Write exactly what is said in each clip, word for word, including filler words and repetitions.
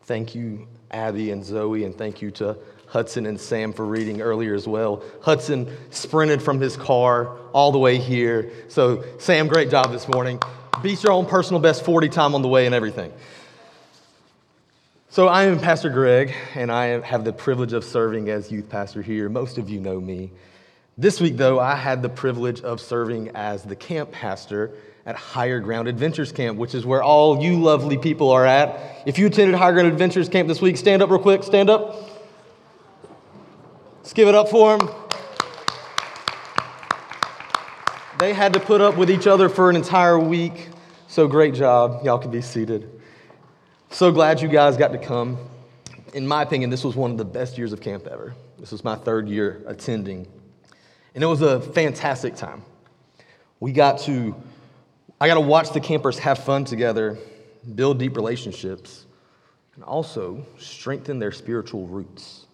Thank you, Abby and Zoe, and thank you to Hudson and Sam for reading earlier as well. Hudson sprinted from his car all the way here. So, Sam, great job this morning. Beat your own personal best forty time on the way and everything. So, I am Pastor Greg, and I have the privilege of serving as youth pastor here. Most of you know me. This week, though, I had the privilege of serving as the camp pastor at Higher Ground Adventures Camp, which is where all you lovely people are at. If you attended Higher Ground Adventures Camp this week, stand up real quick. Stand up. Let's give it up for them. They had to put up with each other for an entire week. So great job. Y'all can be seated. So glad you guys got to come. In my opinion, this was one of the best years of camp ever. This was my third year attending. And it was a fantastic time. We got to, I got to watch the campers have fun together, build deep relationships, and also strengthen their spiritual roots.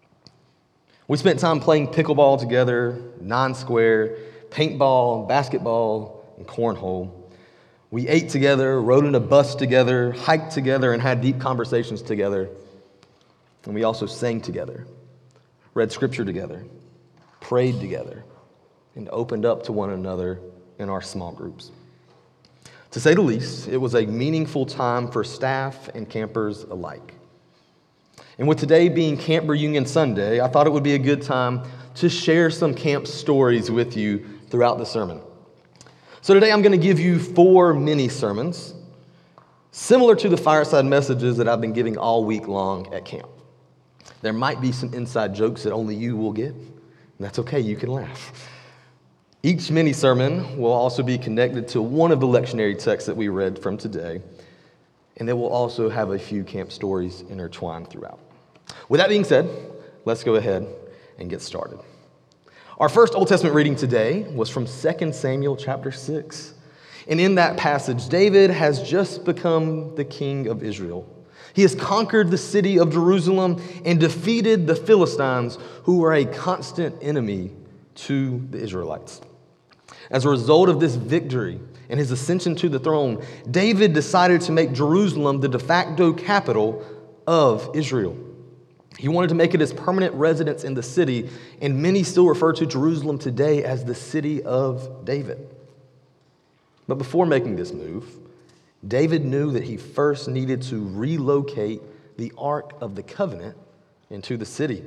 We spent time playing pickleball together, nine-square, paintball, basketball, and cornhole. We ate together, rode in a bus together, hiked together, and had deep conversations together. And we also sang together, read scripture together, prayed together, and opened up to one another in our small groups. To say the least, it was a meaningful time for staff and campers alike. And with today being Camp Reunion Sunday, I thought it would be a good time to share some camp stories with you throughout the sermon. So today I'm going to give you four mini sermons, similar to the fireside messages that I've been giving all week long at camp. There might be some inside jokes that only you will get, and that's okay, you can laugh. Each mini sermon will also be connected to one of the lectionary texts that we read from today, and they will also have a few camp stories intertwined throughout. With that being said, let's go ahead and get started. Our first Old Testament reading today was from Second Samuel chapter six. And in that passage, David has just become the king of Israel. He has conquered the city of Jerusalem and defeated the Philistines, who were a constant enemy to the Israelites. As a result of this victory and his ascension to the throne, David decided to make Jerusalem the de facto capital of Israel. He wanted to make it his permanent residence in the city, and many still refer to Jerusalem today as the city of David. But before making this move, David knew that he first needed to relocate the Ark of the Covenant into the city.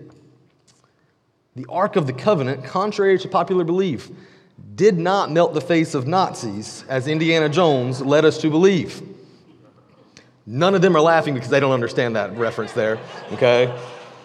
The Ark of the Covenant, contrary to popular belief, did not melt the face of Nazis, as Indiana Jones led us to believe. None of them are laughing because they don't understand that reference there, okay?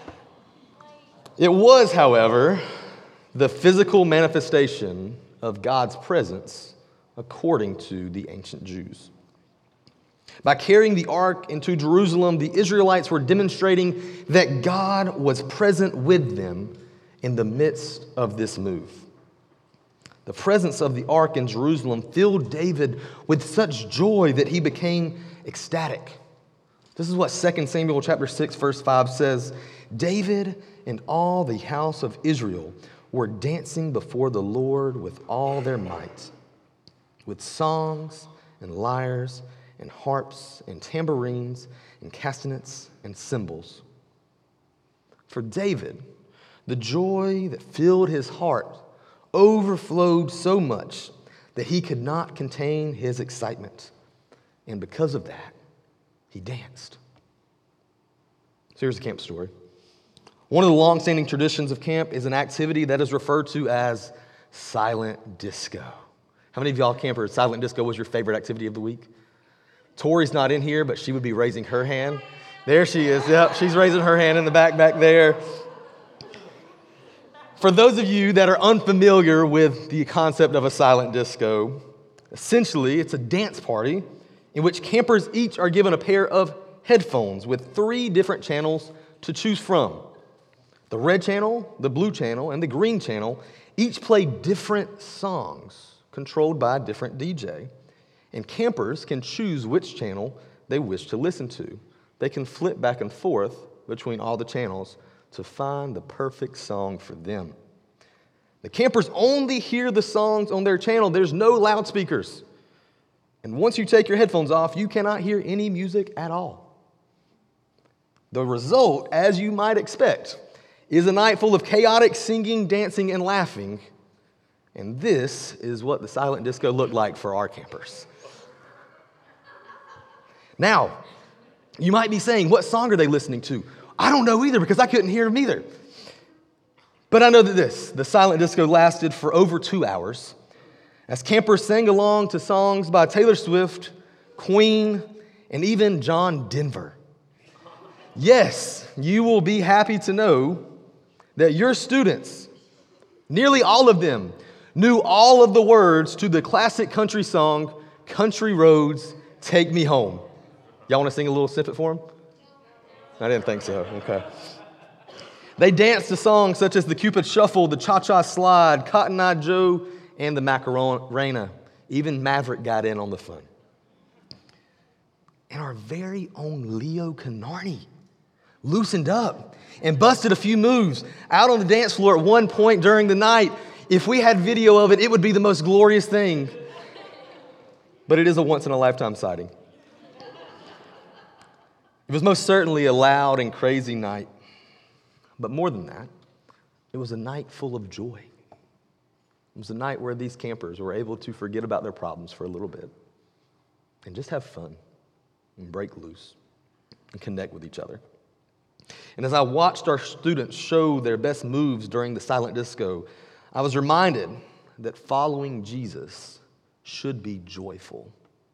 It was, however, the physical manifestation of God's presence according to the ancient Jews. By carrying the ark into Jerusalem, the Israelites were demonstrating that God was present with them in the midst of this move. The presence of the ark in Jerusalem filled David with such joy that he became ecstatic. This is what Second Samuel chapter six, verse five says. David and all the house of Israel were dancing before the Lord with all their might, with songs and lyres and harps and tambourines and castanets and cymbals. For David, the joy that filled his heart overflowed so much that he could not contain his excitement. And because of that, he danced. So here's a camp story. One of the long-standing traditions of camp is an activity that is referred to as silent disco. How many of y'all campers, silent disco was your favorite activity of the week? Tori's not in here, but she would be raising her hand. There she is. Yep, she's raising her hand in the back back there. For those of you that are unfamiliar with the concept of a silent disco, essentially it's a dance party in which campers each are given a pair of headphones with three different channels to choose from. The red channel, the blue channel, and the green channel each play different songs controlled by a different D J. And campers can choose which channel they wish to listen to. They can flip back and forth between all the channels to find the perfect song for them. The campers only hear the songs on their channel. There's no loudspeakers. And once you take your headphones off, you cannot hear any music at all. The result, as you might expect, is a night full of chaotic singing, dancing, and laughing. And this is what the silent disco looked like for our campers. Now, you might be saying, what song are they listening to? I don't know either because I couldn't hear them either. But I know that this, the silent disco lasted for over two hours as campers sang along to songs by Taylor Swift, Queen, and even John Denver. Yes, you will be happy to know that your students, nearly all of them, knew all of the words to the classic country song, Country Roads, Take Me Home. Y'all want to sing a little snippet for them? I didn't think so. Okay. They danced to songs such as the Cupid Shuffle, the Cha-Cha Slide, Cotton Eye Joe, and the Macarena. Even Maverick got in on the fun. And our very own Leo Canarney loosened up and busted a few moves out on the dance floor at one point during the night. If we had video of it, it would be the most glorious thing. But it is a once-in-a-lifetime sighting. It was most certainly a loud and crazy night. But more than that, it was a night full of joy. It was a night where these campers were able to forget about their problems for a little bit and just have fun and break loose and connect with each other. And as I watched our students show their best moves during the silent disco, I was reminded that following Jesus should be joyful.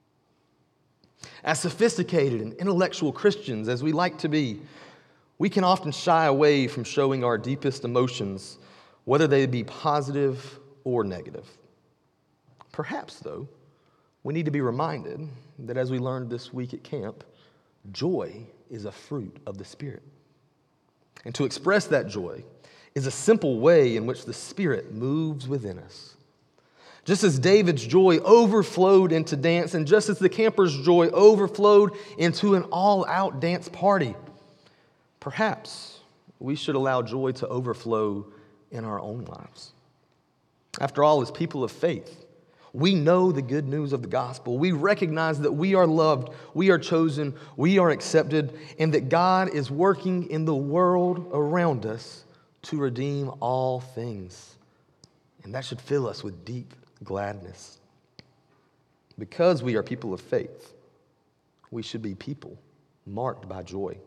As sophisticated and intellectual Christians as we like to be, we can often shy away from showing our deepest emotions, whether they be positive or negative. Perhaps, though, we need to be reminded that as we learned this week at camp, joy is a fruit of the Spirit. And to express that joy is a simple way in which the Spirit moves within us. Just as David's joy overflowed into dance, and just as the campers' joy overflowed into an all-out dance party, perhaps we should allow joy to overflow in our own lives. After all, as people of faith, we know the good news of the gospel. We recognize that we are loved, we are chosen, we are accepted, and that God is working in the world around us to redeem all things. And that should fill us with deep gladness. Because we are people of faith, we should be people marked by joy.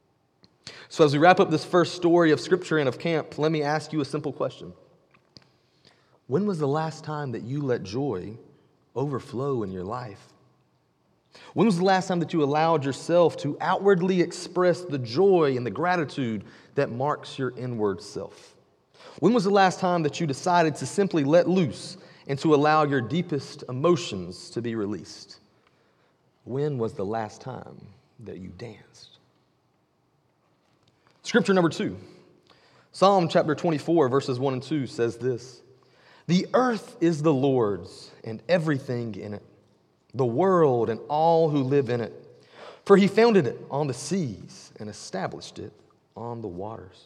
So as we wrap up this first story of Scripture and of camp, let me ask you a simple question. When was the last time that you let joy overflow in your life? When was the last time that you allowed yourself to outwardly express the joy and the gratitude that marks your inward self? When was the last time that you decided to simply let loose and to allow your deepest emotions to be released? When was the last time that you danced? Scripture number two, Psalm chapter twenty-four, verses one and two says this: "The earth is the Lord's and everything in it, the world and all who live in it. For he founded it on the seas and established it on the waters."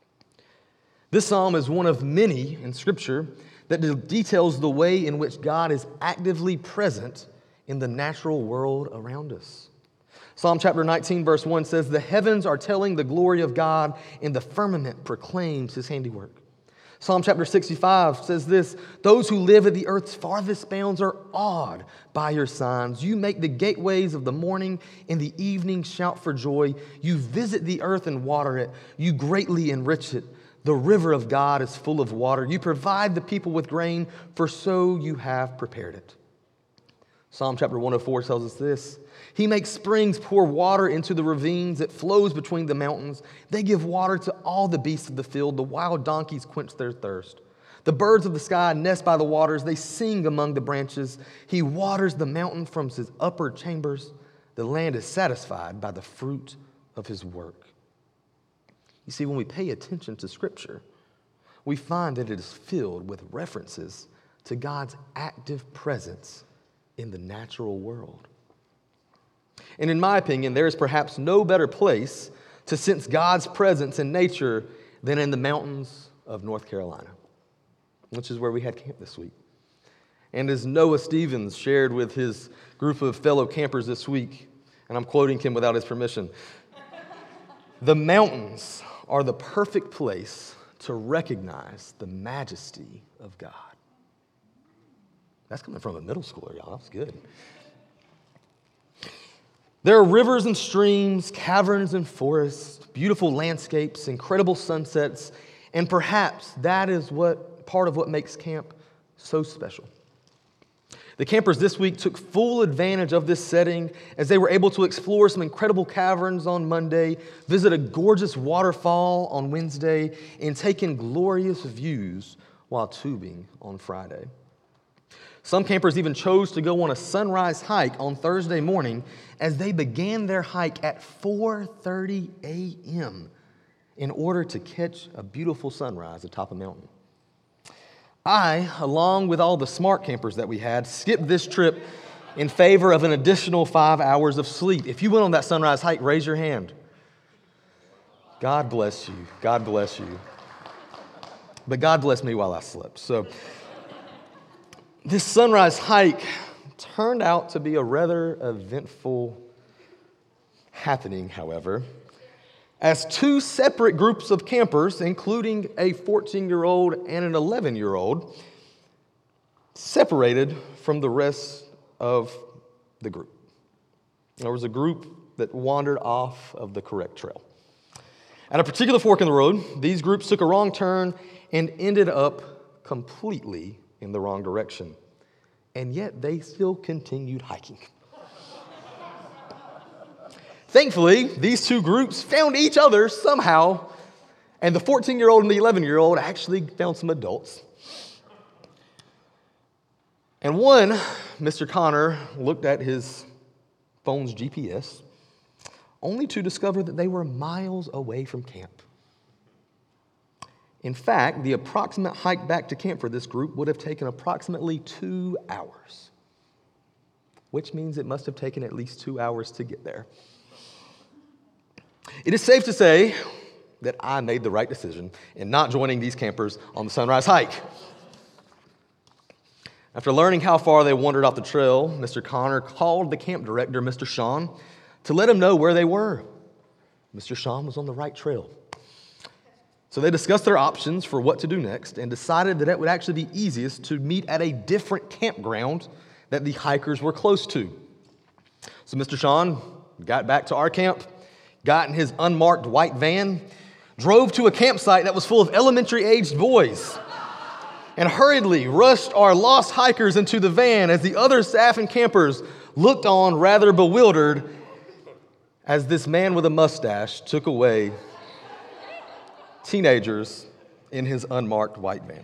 This psalm is one of many in Scripture that de- details the way in which God is actively present in the natural world around us. Psalm chapter nineteen, verse one says, "The heavens are telling the glory of God, and the firmament proclaims his handiwork." Psalm chapter sixty-five says this: "Those who live at the earth's farthest bounds are awed by your signs. You make the gateways of the morning and the evening shout for joy. You visit the earth and water it. You greatly enrich it. The river of God is full of water. You provide the people with grain, for so you have prepared it." Psalm chapter one oh four tells us this: "He makes springs pour water into the ravines. It flows between the mountains. They give water to all the beasts of the field. The wild donkeys quench their thirst. The birds of the sky nest by the waters. They sing among the branches. He waters the mountain from his upper chambers. The land is satisfied by the fruit of his work." You see, when we pay attention to Scripture, we find that it is filled with references to God's active presence in the natural world. And in my opinion, there is perhaps no better place to sense God's presence in nature than in the mountains of North Carolina, which is where we had camp this week. And as Noah Stevens shared with his group of fellow campers this week, and I'm quoting him without his permission, The mountains are the perfect place to recognize the majesty of God. That's coming from a middle schooler, y'all. That's good. There are rivers and streams, caverns and forests, beautiful landscapes, incredible sunsets, and perhaps that is what part of what makes camp so special. The campers this week took full advantage of this setting as they were able to explore some incredible caverns on Monday, visit a gorgeous waterfall on Wednesday, and take in glorious views while tubing on Friday. Some campers even chose to go on a sunrise hike on Thursday morning as they began their hike at four thirty a.m. in order to catch a beautiful sunrise atop a mountain. I, along with all the smart campers that we had, skipped this trip in favor of an additional five hours of sleep. If you went on that sunrise hike, raise your hand. God bless you. God bless you. But God blessed me while I slept. So this sunrise hike turned out to be a rather eventful happening, however, as two separate groups of campers, including a fourteen-year-old and an eleven-year-old, separated from the rest of the group. There was a group that wandered off of the correct trail. At a particular fork in the road, these groups took a wrong turn and ended up completely in the wrong direction. And yet they still continued hiking. Thankfully, these two groups found each other somehow, and the fourteen-year-old and the eleven-year-old actually found some adults. And one, Mister Connor, looked at his phone's G P S, only to discover that they were miles away from camp. In fact, the approximate hike back to camp for this group would have taken approximately two hours, which means it must have taken at least two hours to get there. It is safe to say that I made the right decision in not joining these campers on the sunrise hike. After learning how far they wandered off the trail, Mister Connor called the camp director, Mister Sean, to let him know where they were. Mister Sean was on the right trail. So they discussed their options for what to do next and decided that it would actually be easiest to meet at a different campground that the hikers were close to. So Mister Sean got back to our camp, got in his unmarked white van, drove to a campsite that was full of elementary-aged boys, and hurriedly rushed our lost hikers into the van as the other staff and campers looked on rather bewildered as this man with a mustache took away teenagers in his unmarked white van.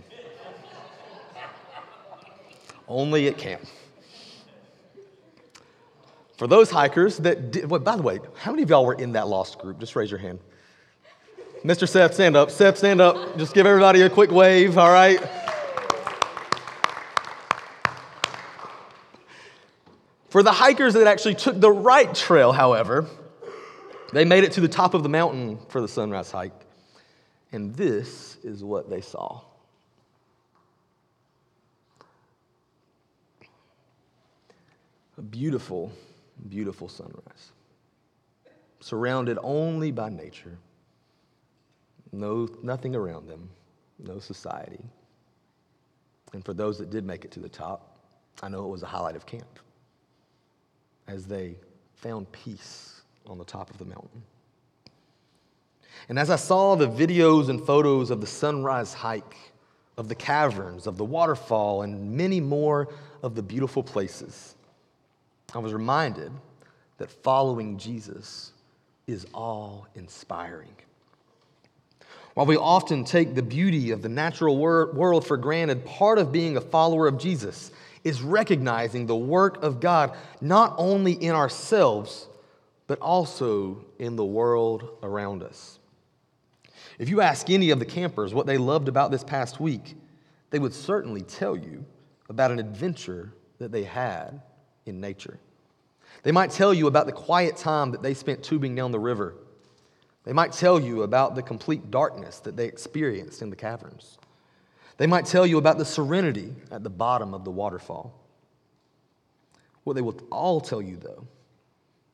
Only at camp. For those hikers that did, well, by the way, how many of y'all were in that lost group? Just raise your hand. Mister Seth, stand up. Seth, stand up. Just give everybody a quick wave, all right? For the hikers that actually took the right trail, however, they made it to the top of the mountain for the sunrise hike. And this is what they saw. A beautiful, beautiful sunrise, surrounded only by nature, no, nothing around them, no society. And for those that did make it to the top, I know it was a highlight of camp as they found peace on the top of the mountain. And as I saw the videos and photos of the sunrise hike, of the caverns, of the waterfall, and many more of the beautiful places, I was reminded that following Jesus is awe-inspiring. While we often take the beauty of the natural wor- world for granted, part of being a follower of Jesus is recognizing the work of God not only in ourselves, but also in the world around us. If you ask any of the campers what they loved about this past week, they would certainly tell you about an adventure that they had in nature. They might tell you about the quiet time that they spent tubing down the river. They might tell you about the complete darkness that they experienced in the caverns. They might tell you about the serenity at the bottom of the waterfall. What they will all tell you, though,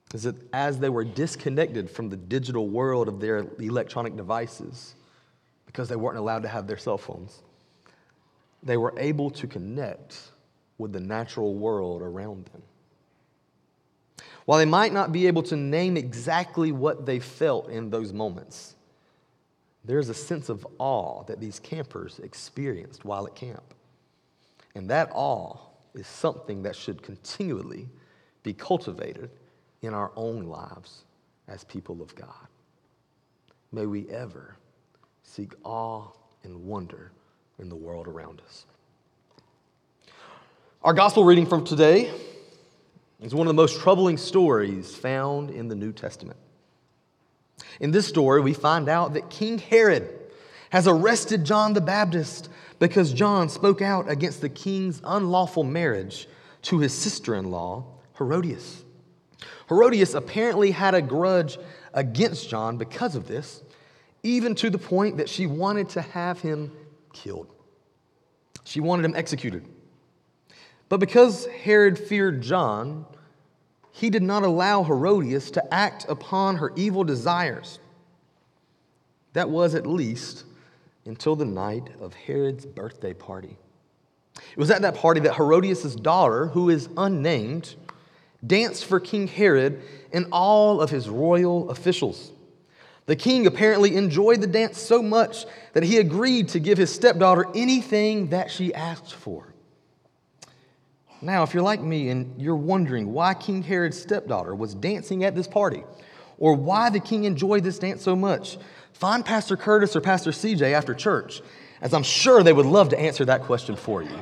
is that as they were disconnected from the digital world of their electronic devices, because they weren't allowed to have their cell phones, they were able to connect with the natural world around them. While they might not be able to name exactly what they felt in those moments, there's a sense of awe that these campers experienced while at camp. And that awe is something that should continually be cultivated in our own lives as people of God. May we ever seek awe and wonder in the world around us. Our gospel reading from today is one of the most troubling stories found in the New Testament. In this story, we find out that King Herod has arrested John the Baptist because John spoke out against the king's unlawful marriage to his sister-in-law, Herodias. Herodias apparently had a grudge against John because of this, even to the point that she wanted to have him killed. She wanted him executed. But because Herod feared John, he did not allow Herodias to act upon her evil desires. That was at least until the night of Herod's birthday party. It was at that party that Herodias' daughter, who is unnamed, danced for King Herod and all of his royal officials. The king apparently enjoyed the dance so much that he agreed to give his stepdaughter anything that she asked for. Now, if you're like me and you're wondering why King Herod's stepdaughter was dancing at this party, or why the king enjoyed this dance so much, find Pastor Curtis or Pastor C J after church, as I'm sure they would love to answer that question for you.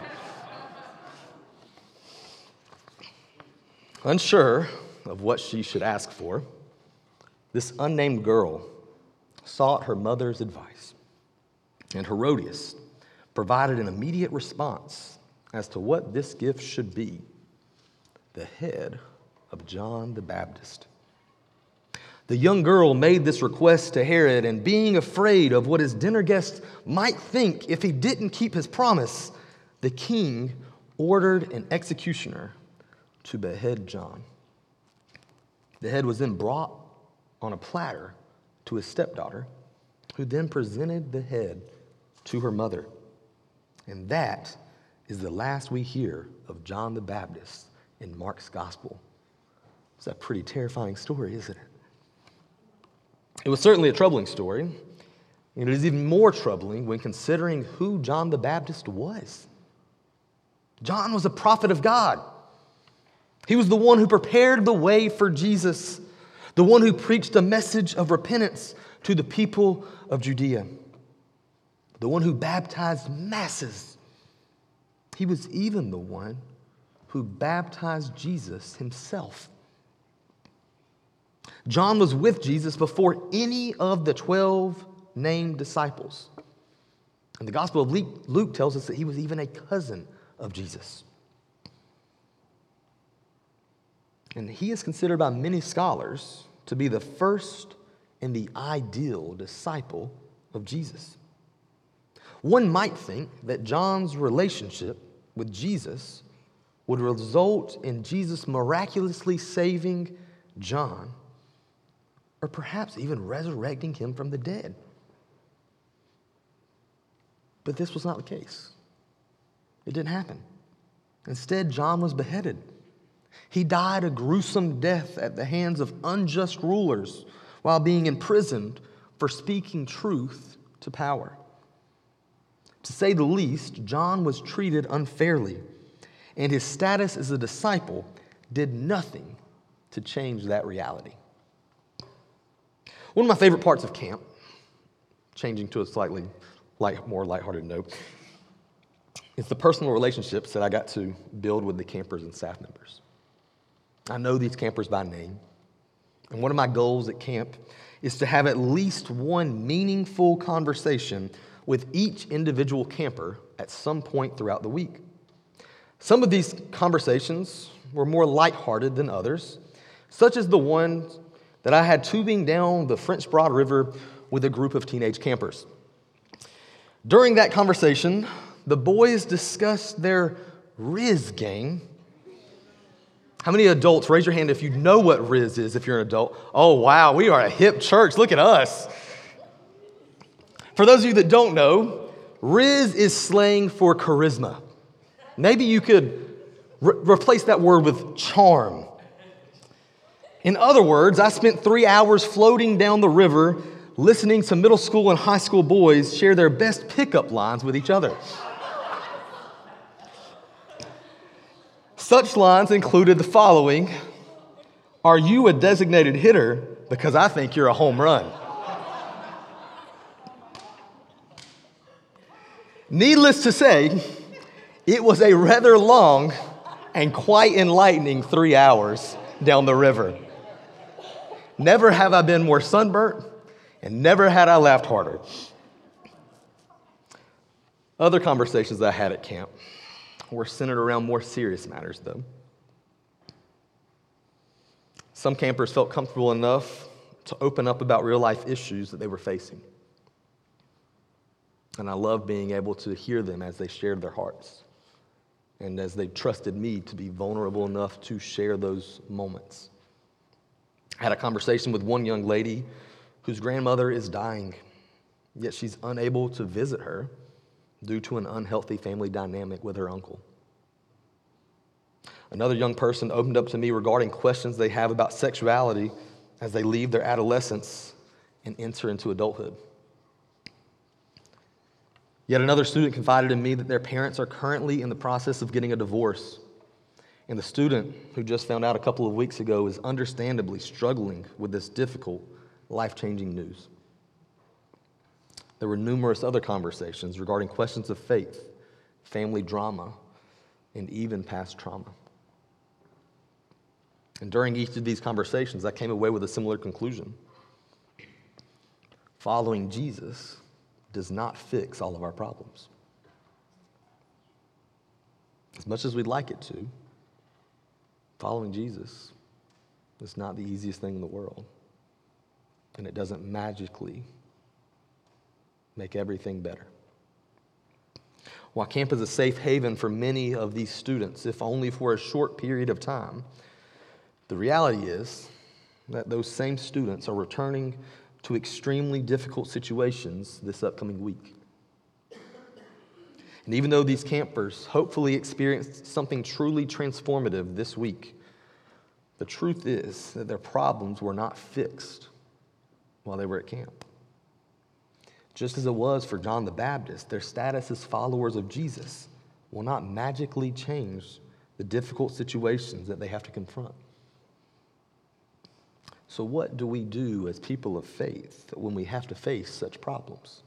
Unsure of what she should ask for, this unnamed girl sought her mother's advice, and Herodias provided an immediate response as to what this gift should be: the head of John the Baptist. The young girl made this request to Herod, and being afraid of what his dinner guests might think if he didn't keep his promise, the king ordered an executioner to behead John. The head was then brought on a platter to his stepdaughter, who then presented the head to her mother. And that is the last we hear of John the Baptist in Mark's gospel. It's a pretty terrifying story, isn't it? It was certainly a troubling story, and it is even more troubling when considering who John the Baptist was. John was a prophet of God. He was the one who prepared the way for Jesus, the one who preached a message of repentance to the people of Judea, the one who baptized masses. He was even the one who baptized Jesus himself. John was with Jesus before any of the twelve named disciples. And the Gospel of Luke tells us that he was even a cousin of Jesus. And he is considered by many scholars to be the first and the ideal disciple of Jesus. One might think that John's relationship with Jesus would result in Jesus miraculously saving John, or perhaps even resurrecting him from the dead. But this was not the case. It didn't happen. Instead, John was beheaded. He died a gruesome death at the hands of unjust rulers while being imprisoned for speaking truth to power. To say the least, John was treated unfairly, and his status as a disciple did nothing to change that reality. One of my favorite parts of camp, changing to a slightly light, more lighthearted note, is the personal relationships that I got to build with the campers and staff members. I know these campers by name, and one of my goals at camp is to have at least one meaningful conversation with each individual camper at some point throughout the week. Some of these conversations were more lighthearted than others, such as the one that I had tubing down the French Broad River with a group of teenage campers. During that conversation, the boys discussed their Riz game, How many adults, raise your hand if you know what Riz is if you're an adult. Oh, wow, we are a hip church. Look at us. For those of you that don't know, Riz is slang for charisma. Maybe you could re- replace that word with charm. In other words, I spent three hours floating down the river listening to middle school and high school boys share their best pickup lines with each other. Such lines included the following: "Are you a designated hitter? Because I think you're a home run." Needless to say, it was a rather long and quite enlightening three hours down the river. Never have I been more sunburnt, and never had I laughed harder. Other conversations I had at camp were centered around more serious matters, though. Some campers felt comfortable enough to open up about real-life issues that they were facing. And I loved being able to hear them as they shared their hearts and as they trusted me to be vulnerable enough to share those moments. I had a conversation with one young lady whose grandmother is dying, yet she's unable to visit her due to an unhealthy family dynamic with her uncle. Another young person opened up to me regarding questions they have about sexuality as they leave their adolescence and enter into adulthood. Yet another student confided in me that their parents are currently in the process of getting a divorce. And the student, who just found out a couple of weeks ago, is understandably struggling with this difficult, life-changing news. There were numerous other conversations regarding questions of faith, family drama, and even past trauma. And during each of these conversations, I came away with a similar conclusion. Following Jesus does not fix all of our problems. As much as we'd like it to, following Jesus is not the easiest thing in the world. And it doesn't magically make everything better. While camp is a safe haven for many of these students, if only for a short period of time, the reality is that those same students are returning to extremely difficult situations this upcoming week. And even though these campers hopefully experienced something truly transformative this week, the truth is that their problems were not fixed while they were at camp. Just as it was for John the Baptist, their status as followers of Jesus will not magically change the difficult situations that they have to confront. So what do we do as people of faith when we have to face such problems?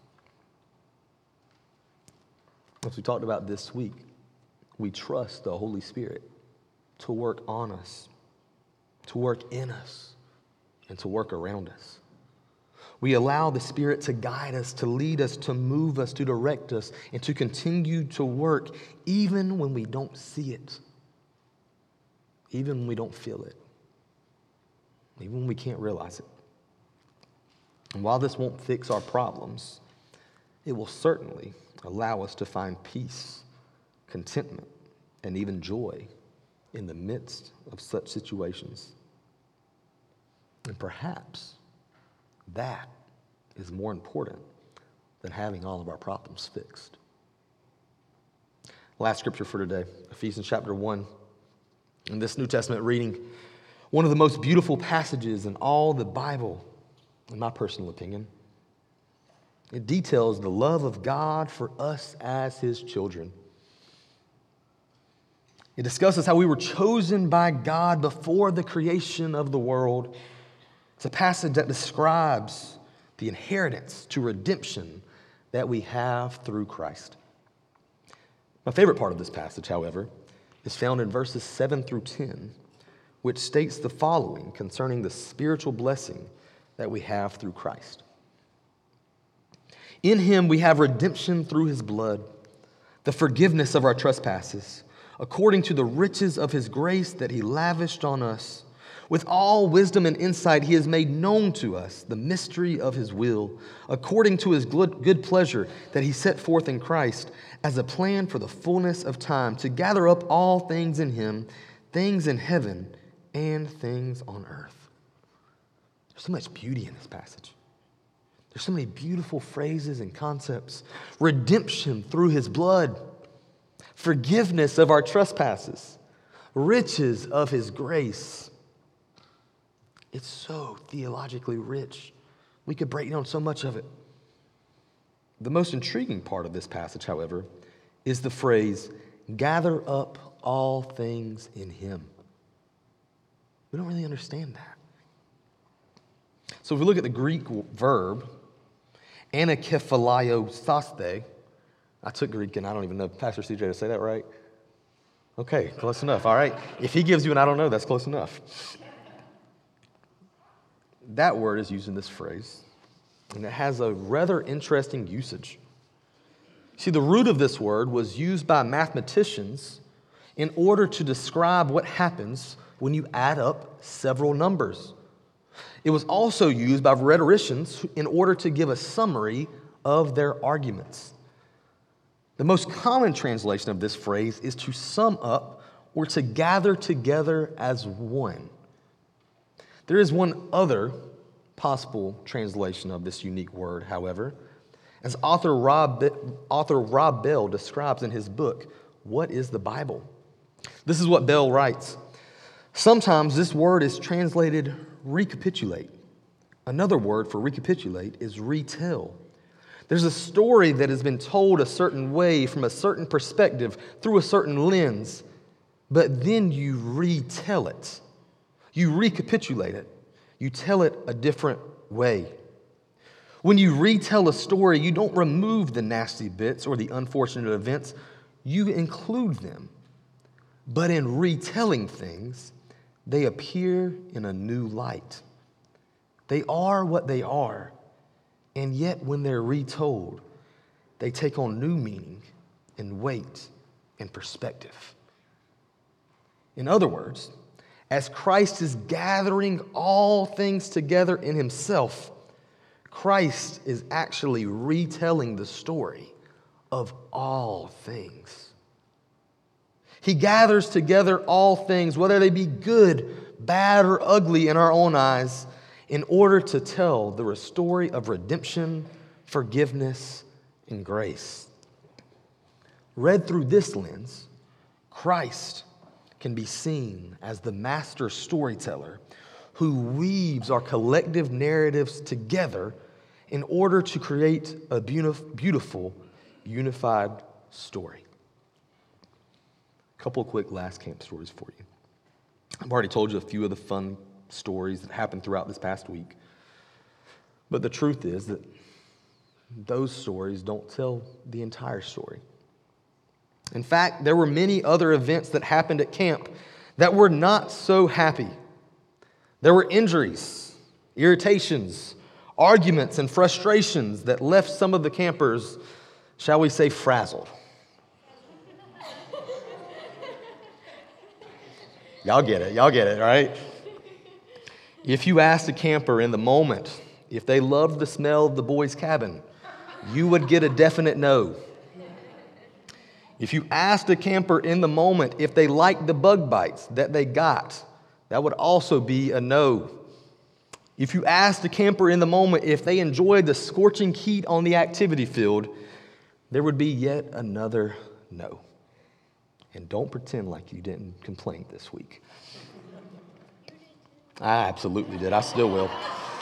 As we talked about this week, we trust the Holy Spirit to work on us, to work in us, and to work around us. We allow the Spirit to guide us, to lead us, to move us, to direct us, and to continue to work even when we don't see it, even when we don't feel it, even when we can't realize it. And while this won't fix our problems, it will certainly allow us to find peace, contentment, and even joy in the midst of such situations. And perhaps that is more important than having all of our problems fixed. Last scripture for today, Ephesians chapter one. In this New Testament reading, one of the most beautiful passages in all the Bible, in my personal opinion. It details the love of God for us as His children. It discusses how we were chosen by God before the creation of the world. It's a passage that describes the inheritance to redemption that we have through Christ. My favorite part of this passage, however, is found in verses seven through ten, which states the following concerning the spiritual blessing that we have through Christ. In Him we have redemption through His blood, the forgiveness of our trespasses, according to the riches of His grace that He lavished on us. With all wisdom and insight, He has made known to us the mystery of His will, according to His good pleasure that He set forth in Christ as a plan for the fullness of time, to gather up all things in Him, things in heaven and things on earth. There's so much beauty in this passage. There's so many beautiful phrases and concepts. Redemption through his blood, forgiveness of our trespasses, riches of his grace. It's so theologically rich. We could break down so much of it. The most intriguing part of this passage, however, is the phrase, gather up all things in him. We don't really understand that. So if we look at the Greek verb, anakephalaiosaste, I took Greek and I don't even know, Pastor C J, to say that right? Okay, close enough, all right. If he gives you an I don't know, that's close enough. That word is used in this phrase, and it has a rather interesting usage. See, the root of this word was used by mathematicians in order to describe what happens when you add up several numbers. It was also used by rhetoricians in order to give a summary of their arguments. The most common translation of this phrase is to sum up or to gather together as one. There is one other possible translation of this unique word, however, as author Rob, author Rob Bell describes in his book, What is the Bible? This is what Bell writes. Sometimes this word is translated recapitulate. Another word for recapitulate is retell. There's a story that has been told a certain way from a certain perspective through a certain lens, but then you retell it. You recapitulate it. You tell it a different way. When you retell a story, you don't remove the nasty bits or the unfortunate events. You include them. But in retelling things, they appear in a new light. They are what they are, and yet when they're retold, they take on new meaning and weight and perspective. In other words, as Christ is gathering all things together in himself, Christ is actually retelling the story of all things. He gathers together all things, whether they be good, bad, or ugly in our own eyes, in order to tell the story of redemption, forgiveness, and grace. Read through this lens, Christ can be seen as the master storyteller who weaves our collective narratives together in order to create a beautiful, unified story. A couple of quick last camp stories for you. I've already told you a few of the fun stories that happened throughout this past week. But the truth is that those stories don't tell the entire story. In fact, there were many other events that happened at camp that were not so happy. There were injuries, irritations, arguments, and frustrations that left some of the campers, shall we say, frazzled. Y'all get it, y'all get it, right? If you asked a camper in the moment if they loved the smell of the boys' cabin, you would get a definite no. If you asked a camper in the moment if they liked the bug bites that they got, that would also be a no. If you asked a camper in the moment if they enjoyed the scorching heat on the activity field, there would be yet another no. And don't pretend like you didn't complain this week. I absolutely did. I still will.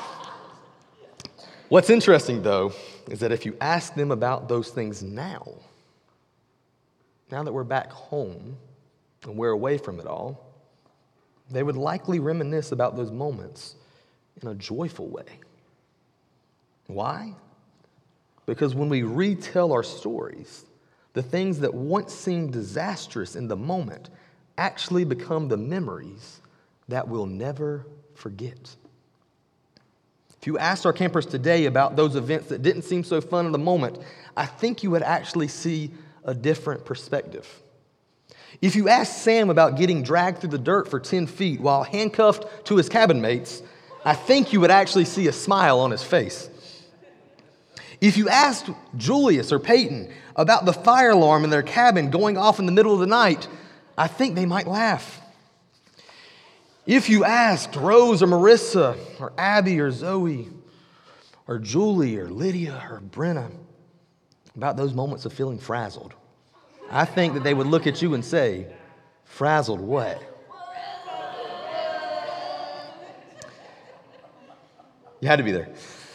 What's interesting, though, is that if you ask them about those things now, now that we're back home and we're away from it all, they would likely reminisce about those moments in a joyful way. Why? Because when we retell our stories, the things that once seemed disastrous in the moment actually become the memories that we'll never forget. If you asked our campers today about those events that didn't seem so fun in the moment, I think you would actually see a different perspective. If you asked Sam about getting dragged through the dirt for ten feet while handcuffed to his cabin mates, I think you would actually see a smile on his face. If you asked Julius or Peyton about the fire alarm in their cabin going off in the middle of the night, I think they might laugh. If you asked Rose or Marissa or Abby or Zoe or Julie or Lydia or Brenna about those moments of feeling frazzled, I think that they would look at you and say, frazzled what? You had to be there.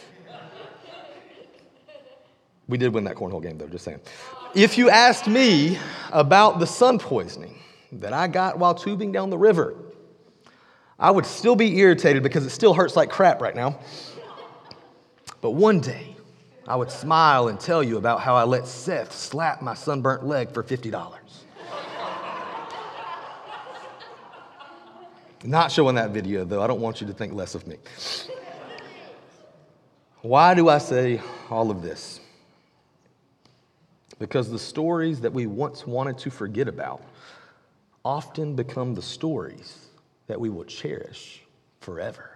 We did win that cornhole game, though, just saying. If you asked me about the sun poisoning that I got while tubing down the river, I would still be irritated because it still hurts like crap right now. But one day, I would smile and tell you about how I let Seth slap my sunburnt leg for fifty dollars. Not showing that video, though. I don't want you to think less of me. Why do I say all of this? Because the stories that we once wanted to forget about often become the stories that we will cherish forever.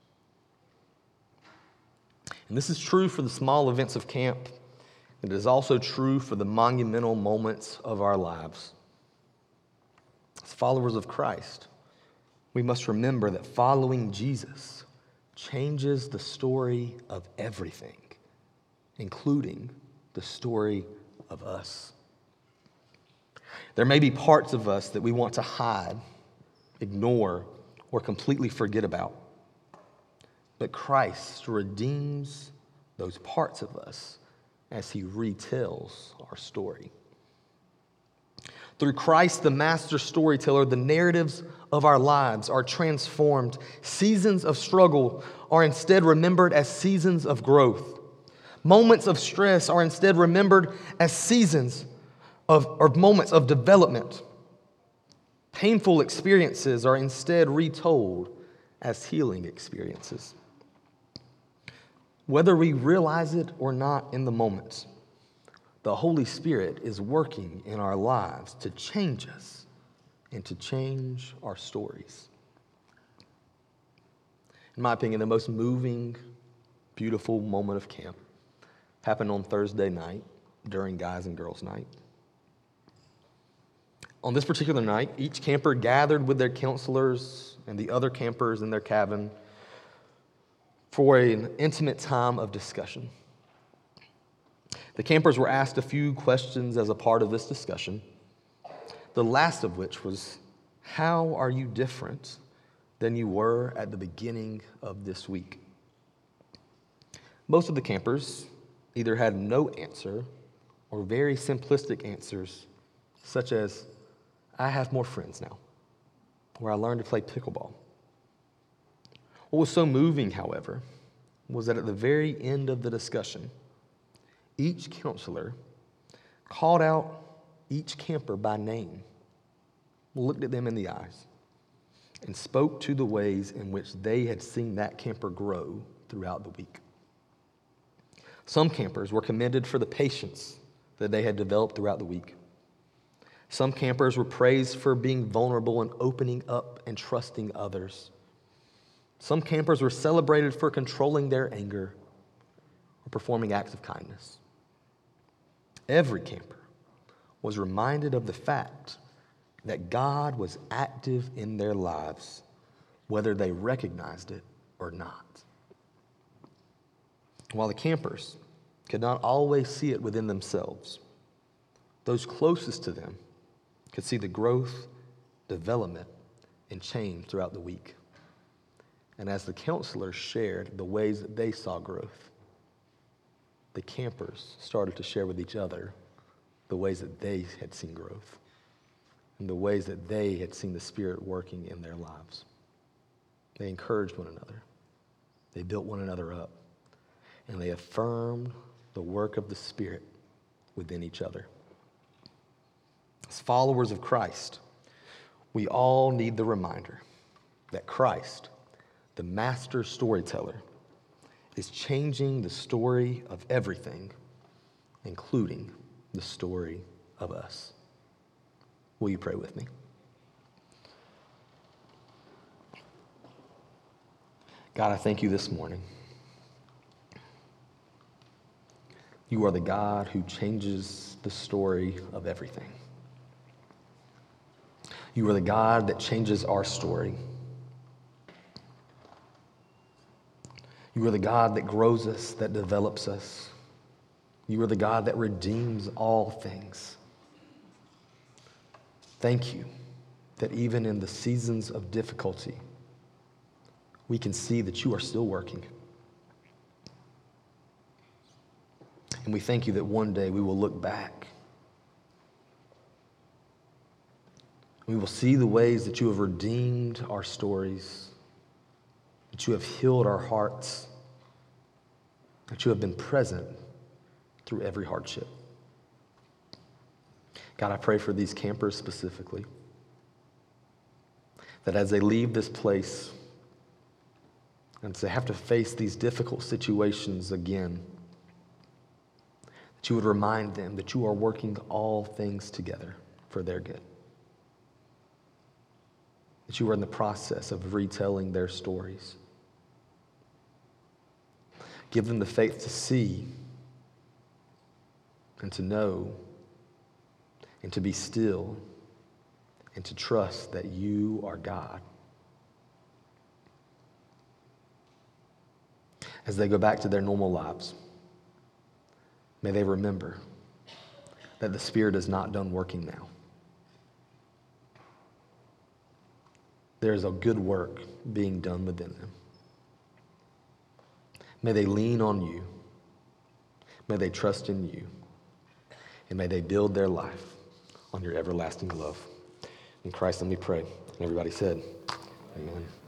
And this is true for the small events of camp. It is also true for the monumental moments of our lives. As followers of Christ, we must remember that following Jesus changes the story of everything, including the story of us. There may be parts of us that we want to hide, ignore, or completely forget about. But Christ redeems those parts of us as he retells our story. Through Christ, the master storyteller, the narratives of our lives are transformed. Seasons of struggle are instead remembered as seasons of growth. Moments of stress are instead remembered as seasons of, or moments of development. Painful experiences are instead retold as healing experiences. Whether we realize it or not in the moment, the Holy Spirit is working in our lives to change us and to change our stories. In my opinion, the most moving, beautiful moment of camp happened on Thursday night during Guys and Girls Night. On this particular night, each camper gathered with their counselors and the other campers in their cabin for an intimate time of discussion. The campers were asked a few questions as a part of this discussion, the last of which was, how are you different than you were at the beginning of this week? Most of the campers either had no answer or very simplistic answers, such as, I have more friends now, or I learned to play pickleball. What was so moving, however, was that at the very end of the discussion, each counselor called out each camper by name, looked at them in the eyes, and spoke to the ways in which they had seen that camper grow throughout the week. Some campers were commended for the patience that they had developed throughout the week. Some campers were praised for being vulnerable and opening up and trusting others. Some campers were celebrated for controlling their anger or performing acts of kindness. Every camper was reminded of the fact that God was active in their lives, whether they recognized it or not. While the campers could not always see it within themselves, those closest to them could see the growth, development, and change throughout the week. And as the counselors shared the ways that they saw growth, the campers started to share with each other the ways that they had seen growth and the ways that they had seen the Spirit working in their lives. They encouraged one another. They built one another up. And they affirmed the work of the Spirit within each other. As followers of Christ, we all need the reminder that Christ, the master storyteller, is changing the story of everything, including the story of us. Will you pray with me? God, I thank you this morning. You are the God who changes the story of everything. You are the God that changes our story You are the God that grows us, that develops us. You are the God that redeems all things. Thank you that even in the seasons of difficulty, we can see that you are still working. And we thank you that one day we will look back. We will see the ways that you have redeemed our stories, that you have healed our hearts, that you have been present through every hardship. God, I pray for these campers specifically, that as they leave this place and as they have to face these difficult situations again, that you would remind them that you are working all things together for their good. That you are in the process of retelling their stories. Give them the faith to see and to know and to be still and to trust that you are God. As they go back to their normal lives, may they remember that the Spirit is not done working now. There is a good work being done within them. May they lean on you. May they trust in you. And may they build their life on your everlasting love. In Christ, let me pray. And everybody said, amen.